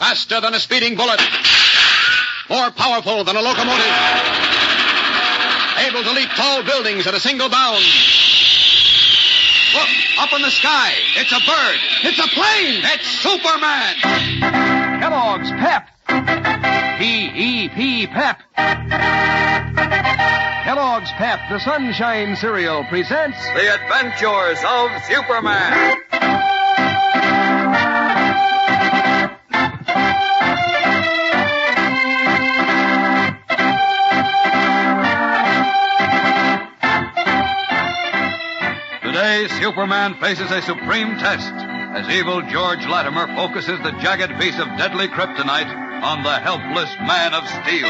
Faster than a speeding bullet. More powerful than a locomotive. Able to leap tall buildings at a single bound. Look, up in the sky. It's a bird. It's a plane. It's Superman. Kellogg's Pep. P-E-P, Pep. Kellogg's Pep, the Sunshine Cereal, presents The Adventures of Superman. Today, Superman faces a supreme test as evil George Latimer focuses the jagged piece of deadly kryptonite on the helpless Man of Steel.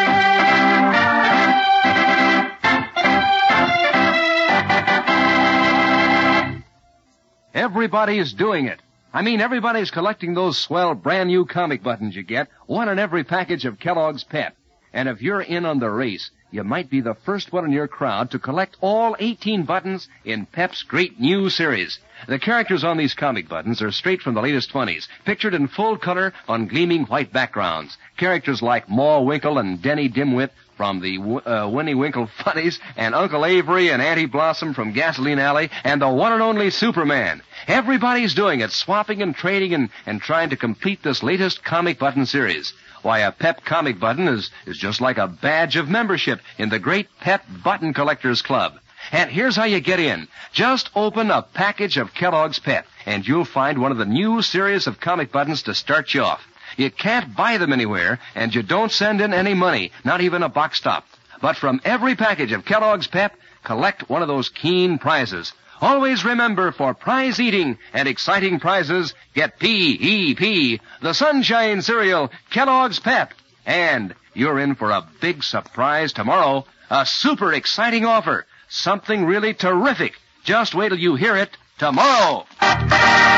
Everybody's doing it. I mean, everybody's collecting those swell brand new comic buttons you get, one in every package of Kellogg's Pep. And if you're in on the race, you might be the first one in your crowd to collect all 18 buttons in Pep's great new series. The characters on these comic buttons are straight from the latest funnies, pictured in full color on gleaming white backgrounds. Characters like Ma Winkle and Denny Dimwit from the Winnie Winkle Funnies, and Uncle Avery and Auntie Blossom from Gasoline Alley, and the one and only Superman. Everybody's doing it, swapping and trading and trying to complete this latest comic button series. Why, a Pep comic button is just like a badge of membership in the great Pep Button Collectors Club. And here's how you get in. Just open a package of Kellogg's Pep, and you'll find one of the new series of comic buttons to start you off. You can't buy them anywhere, and you don't send in any money, not even a box top. But from every package of Kellogg's Pep, collect one of those keen prizes. Always remember, for prize-eating and exciting prizes, get P-E-P, the Sunshine Cereal, Kellogg's Pep. And you're in for a big surprise tomorrow. A super exciting offer. Something really terrific. Just wait till you hear it tomorrow. And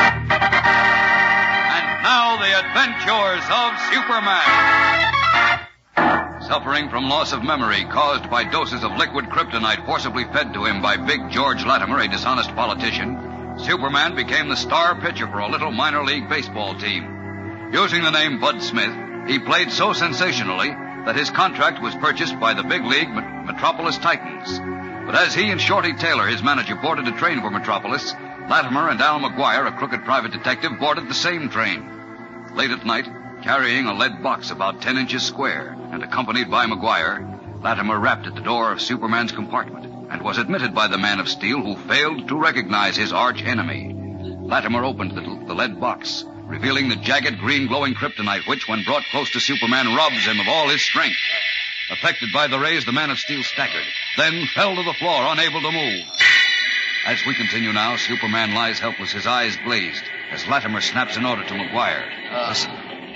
now, the Adventures of Superman. Suffering from loss of memory caused by doses of liquid kryptonite forcibly fed to him by Big George Latimer, a dishonest politician, Superman became the star pitcher for a little minor league baseball team. Using the name Bud Smith, he played so sensationally that his contract was purchased by the big league Metropolis Titans. But as he and Shorty Taylor, his manager, boarded a train for Metropolis, Latimer and Al McGuire, a crooked private detective, boarded the same train. Late at night, carrying a lead box about 10 inches square and accompanied by McGuire, Latimer rapped at the door of Superman's compartment and was admitted by the Man of Steel, who failed to recognize his arch enemy. Latimer opened the lead box, revealing the jagged green glowing kryptonite which, when brought close to Superman, robs him of all his strength. Affected by the rays, the Man of Steel staggered, then fell to the floor, unable to move. As we continue now, Superman lies helpless, his eyes glazed, as Latimer snaps an order to McGuire. Listen.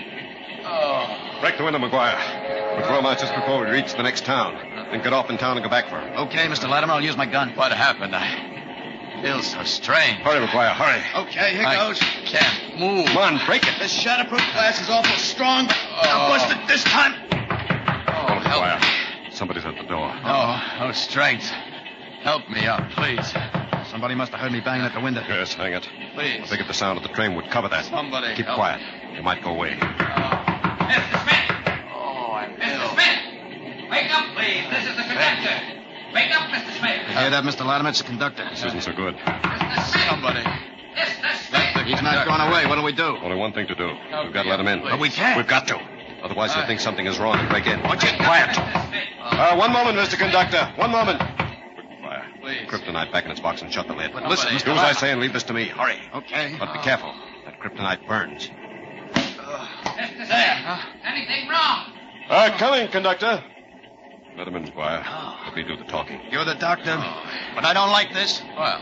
Break the window, McGuire. We'll throw him out just before we reach the next town. Then get off in town and go back for him. Okay, Mr. Latimer, I'll use my gun. What happened? I feel so strange. Hurry, McGuire, hurry. Okay, here goes. Can't move. Come on, break it. This shatterproof glass is awful strong, but I'll bust it this time. Oh, help McGuire. me. Somebody's at the door. Oh, strength. Help me up, please. Somebody must have heard me banging at the window. Yes, hang it. Please. I figured the sound of the train would cover that. Somebody Keep help quiet. me. You might go away. Mr. Smith! Oh, I'm Mr. ill. Smith! Wake up, please. This is the conductor. Wake up, Mr. Smith. You hear that, Mr. Latimer? It's the conductor. This isn't so good. Mr. Smith. Somebody. Mr. Smith. He's not going away. What'll we do? Only one thing to do. We've got to let him in. But we can't. We've got to. Otherwise, he'll think something is wrong and break in. Watch it. Quiet. Mr. Smith. One moment, Mr. Conductor. One moment. Fire. Please. Kryptonite back in its box and shut the lid. But listen, Somebody- Do as I say and leave this to me. Hurry. Okay. But be careful. That kryptonite burns. Mr. Smith. Anything wrong? Coming, Conductor. Let him in, McGuire. Let me do the talking. You're the doctor, but I don't like this. Well.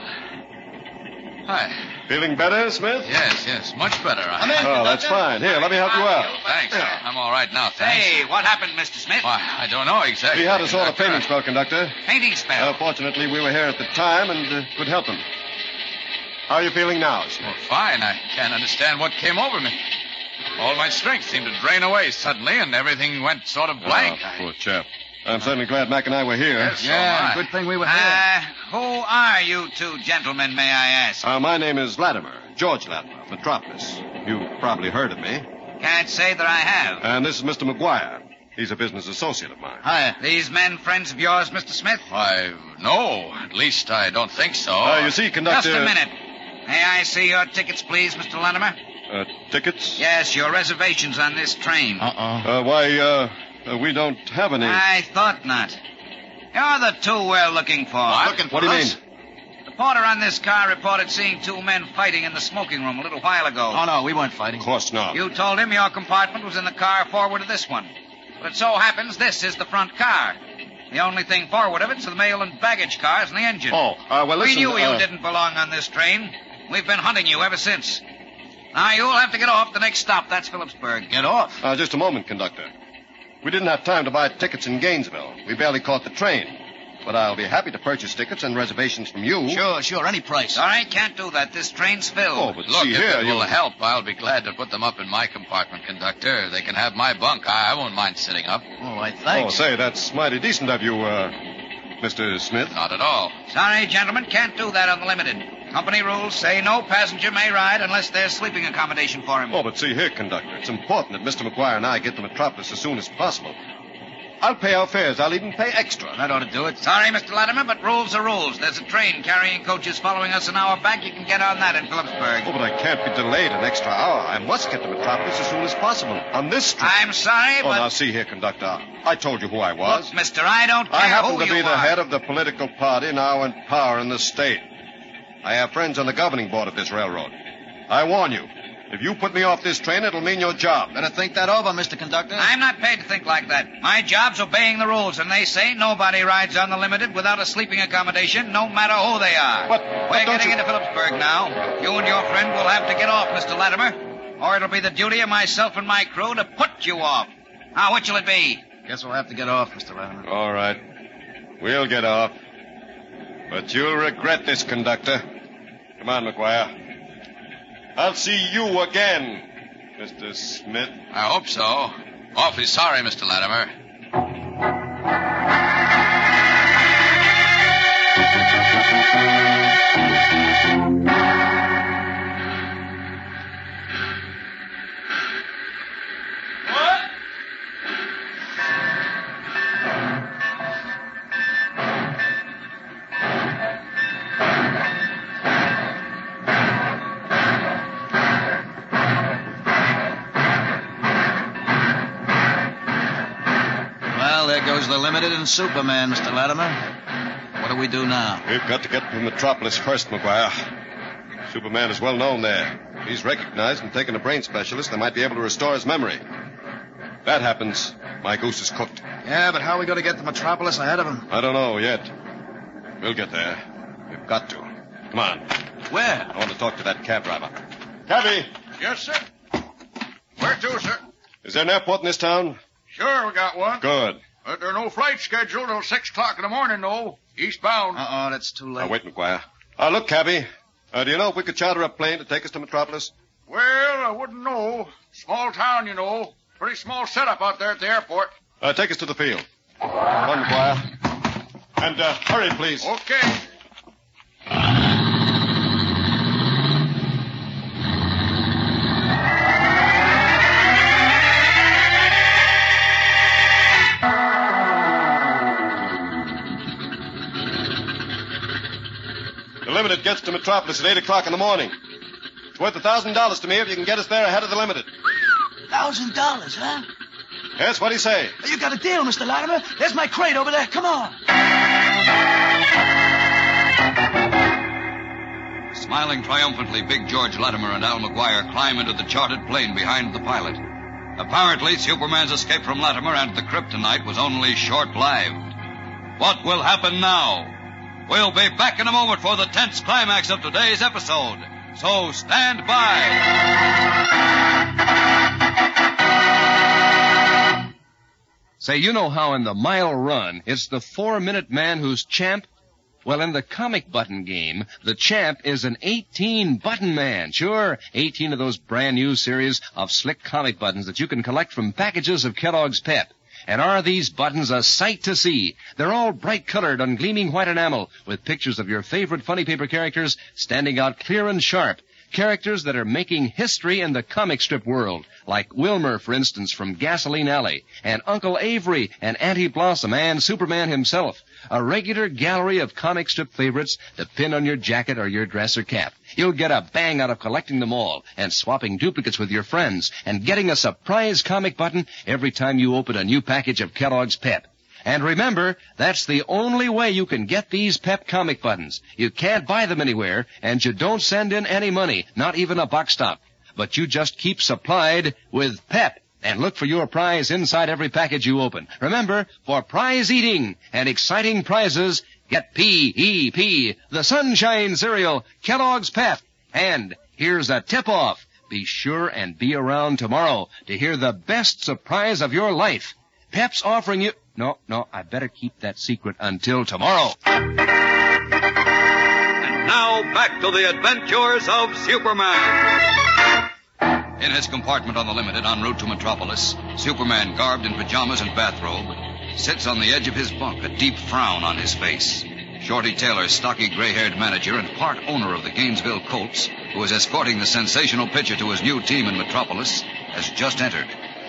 Hi. Feeling better, Smith? Yes, much better. I'm in. Oh, that's fine. Here, let me help you out. Thanks. I'm all right now, thanks. Hey, what happened, Mr. Smith? Why, I don't know exactly. He had a sort of fainting spell, Conductor. Fainting spell. Fortunately, we were here at the time and could help him. How are you feeling now, Smith? Well, fine. I can't understand what came over me. All my strength seemed to drain away suddenly, and everything went sort of blank. Poor chap. I'm certainly glad Mac and I were here. Yes, so Yeah, am I. good thing we were here. Who are you two gentlemen, may I ask? My name is Latimer, George Latimer, of Metropolis. You've probably heard of me. Can't say that I have. And this is Mr. McGuire. He's a business associate of mine. Hiya. These men friends of yours, Mr. Smith? Why, no. At least I don't think so. You see, conductor... Just a minute. May I see your tickets, please, Mr. Latimer? Tickets? Yes, your reservations on this train. We don't have any. I thought not. You're the two we're looking for. What do you mean? The porter on this car reported seeing two men fighting in the smoking room a little while ago. Oh, no, we weren't fighting. Of course not. You told him your compartment was in the car forward of this one. But it so happens this is the front car. The only thing forward of it's the mail and baggage cars and the engine. Well, listen... We knew you didn't belong on this train. We've been hunting you ever since. Now, you'll have to get off the next stop. That's Phillipsburg. Get off? Just a moment, conductor. We didn't have time to buy tickets in Gainesville. We barely caught the train. But I'll be happy to purchase tickets and reservations from you. Sure, any price. All right, can't do that. This train's filled. Oh, but Look, see if here, it you... will help, I'll be glad to put them up in my compartment, conductor. They can have my bunk. I won't mind sitting up. All right, thanks. say, that's mighty decent of you, Mr. Smith. Not at all. Sorry, gentlemen, can't do that on the limited. Company rules say no passenger may ride unless there's sleeping accommodation for him. Oh, but see here, conductor. It's important that Mr. McGuire and I get to Metropolis as soon as possible. I'll pay our fares. I'll even pay extra. That ought to do it. Sorry, Mr. Latimer, but rules are rules. There's a train carrying coaches following us an hour back. You can get on that in Phillipsburg. Oh, but I can't be delayed an extra hour. I must get to Metropolis as soon as possible. On this trip. I'm sorry, but... now, see here, conductor. I told you who I was. Look, mister, I don't care I happen who to you be the are. head of the political party now in power in the state. I have friends on the governing board of this railroad. I warn you, if you put me off this train, it'll mean your job. Better think that over, Mr. Conductor. I'm not paid to think like that. My job's obeying the rules, and they say nobody rides on the limited without a sleeping accommodation, no matter who they are. But We're don't getting you... into Phillipsburg now. You and your friend will have to get off, Mr. Latimer, or it'll be the duty of myself and my crew to put you off. Now, which'll it be? Guess we'll have to get off, Mr. Latimer. All right. We'll get off. But you'll regret this, conductor. Come on, McGuire. I'll see you again, Mr. Smith. I hope so. Awfully sorry, Mr. Latimer. The Limited and Superman, Mr. Latimer. What do we do now? We've got to get to Metropolis first, McGuire. Superman is well known there. If he's recognized and taken a brain specialist, they might be able to restore his memory. If that happens, my goose is cooked. Yeah, but how are we going to get to Metropolis ahead of him? I don't know yet. We'll get there. We've got to. Come on. Where? I want to talk to that cab driver. Cabby! Yes, sir. Where to, sir? Is there an airport in this town? Sure, we got one. Good. But there are no flights scheduled till 6 o'clock in the morning, though. Eastbound. Uh-oh, that's too late. Now, wait, McGuire. Look, cabby. Do you know if we could charter a plane to take us to Metropolis? Well, I wouldn't know. Small town, you know. Pretty small setup out there at the airport. Take us to the field. Come on, McGuire. And hurry, please. Okay. The Limited gets to Metropolis at 8 o'clock in the morning. It's worth $1,000 to me if you can get us there ahead of the Limited. $1,000, huh? Yes, what do you say? You got a deal, Mr. Latimer. There's my crate over there. Come on. Smiling triumphantly, Big George Latimer and Al McGuire climb into the chartered plane behind the pilot. Apparently, Superman's escape from Latimer and the kryptonite was only short-lived. What will happen now? We'll be back in a moment for the tense climax of today's episode. So stand by. Say, you know how in the mile run, it's the 4-minute man who's champ? Well, in the comic button game, the champ is an 18-button man. Sure, 18 of those brand new series of slick comic buttons that you can collect from packages of Kellogg's Pep. And are these buttons a sight to see? They're all bright-colored on gleaming white enamel with pictures of your favorite funny paper characters standing out clear and sharp. Characters that are making history in the comic strip world, like Wilmer, for instance, from Gasoline Alley, and Uncle Avery and Auntie Blossom and Superman himself. A regular gallery of comic strip favorites to pin on your jacket or your dress or cap. You'll get a bang out of collecting them all and swapping duplicates with your friends and getting a surprise comic button every time you open a new package of Kellogg's Pep. And remember, that's the only way you can get these Pep comic buttons. You can't buy them anywhere, and you don't send in any money, not even a buck stop. But you just keep supplied with Pep, and look for your prize inside every package you open. Remember, for prize eating and exciting prizes, get P-E-P, the Sunshine Cereal, Kellogg's Pep. And here's a tip-off. Be sure and be around tomorrow to hear the best surprise of your life. Pep's offering you... No, I better keep that secret until tomorrow. And now, back to the adventures of Superman. In his compartment on the Limited, en route to Metropolis, Superman, garbed in pajamas and bathrobe, sits on the edge of his bunk, a deep frown on his face. Shorty Taylor, stocky gray-haired manager and part owner of the Gainesville Colts, who is escorting the sensational pitcher to his new team in Metropolis, has just entered.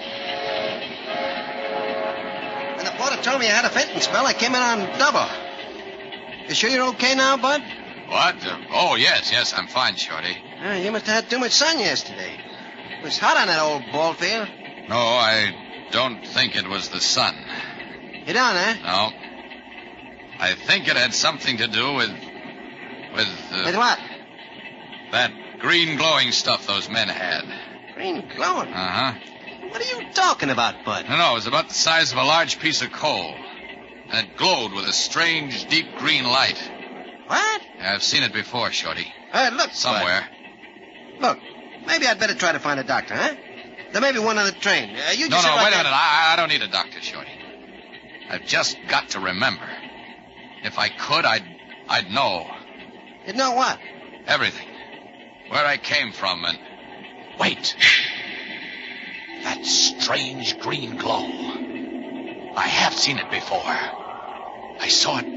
When the porter told me I had a fainting spell, I came in on double. You sure you're okay now, Bud? What? Oh, yes, I'm fine, Shorty. You must have had too much sun yesterday. It was hot on that old ball field. No, I don't think it was the sun. You don't, eh? No. I think it had something to do with... With what? That green glowing stuff those men had. Green glowing? Uh-huh. What are you talking about, Bud? No, it was about the size of a large piece of coal. And it glowed with a strange, deep green light. What? Yeah, I've seen it before, Shorty. Look, somewhere. Bud. Look, maybe I'd better try to find a doctor, huh? There may be one on the train. You just No, wait a minute. I don't need a doctor, Shorty. I've just got to remember. If I could, I'd know. You'd know what? Everything. Where I came from and... Wait. That strange green glow. I have seen it before. I saw it.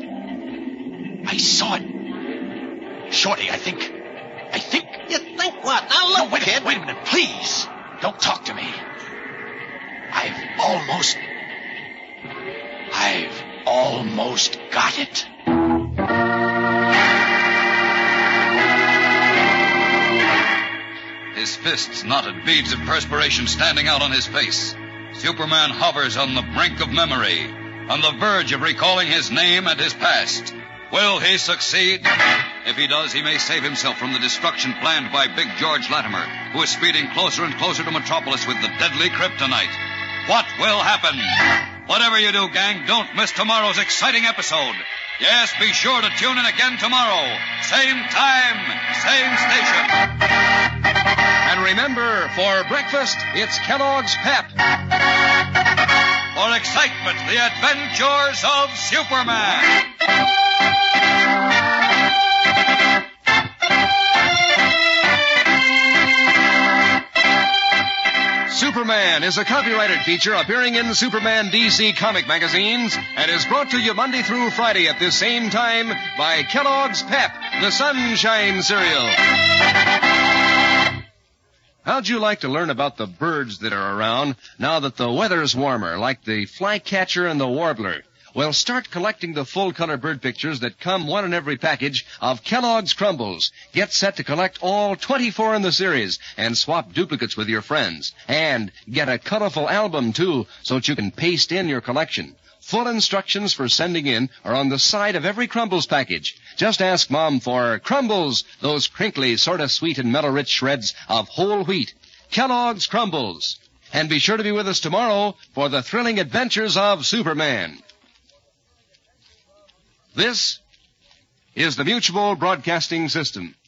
Shorty, I think... You think what? Now look, wait kid. Wait a minute, please. Don't talk to me. I've almost got it. His fists knotted, beads of perspiration standing out on his face. Superman hovers on the brink of memory, on the verge of recalling his name and his past. Will he succeed? If he does, he may save himself from the destruction planned by Big George Latimer, who is speeding closer and closer to Metropolis with the deadly kryptonite. What will happen? Whatever you do, gang, don't miss tomorrow's exciting episode. Yes, be sure to tune in again tomorrow. Same time, same station. And remember, for breakfast, it's Kellogg's Pep. For excitement, the adventures of Superman. Superman is a copyrighted feature appearing in Superman DC comic magazines and is brought to you Monday through Friday at this same time by Kellogg's Pep, the Sunshine Cereal. How'd you like to learn about the birds that are around now that the weather's warmer, like the flycatcher and the warbler? Well, start collecting the full-color bird pictures that come one in every package of Kellogg's Crumbles. Get set to collect all 24 in the series and swap duplicates with your friends. And get a colorful album, too, so that you can paste in your collection. Full instructions for sending in are on the side of every Crumbles package. Just ask Mom for Crumbles, those crinkly, sort of sweet and mellow-rich shreds of whole wheat. Kellogg's Crumbles. And be sure to be with us tomorrow for the thrilling adventures of Superman. This is the Mutual Broadcasting System.